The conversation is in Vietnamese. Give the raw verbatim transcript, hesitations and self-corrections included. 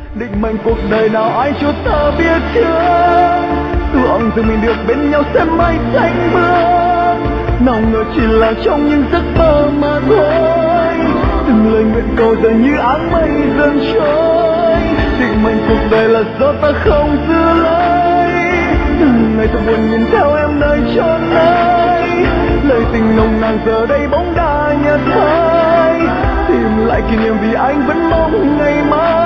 định mệnh cuộc đời nào ai cho ta biết trước. Tưởng rằng mình được bên nhau sẽ mãi xanh bước, nào ngờ chỉ là trong những giấc mơ mà thôi. Từng lời nguyện cầu giờ như áng mây dần trôi, định mệnh cuộc đời là do ta không giữ lấy. Từng ngày thật buồn nhìn theo em nơi chốn ấy, lời tình nồng nàn giờ đây bóng đá nhạt phai. Tìm lại kỷ niệm vì anh vẫn mong ngày mai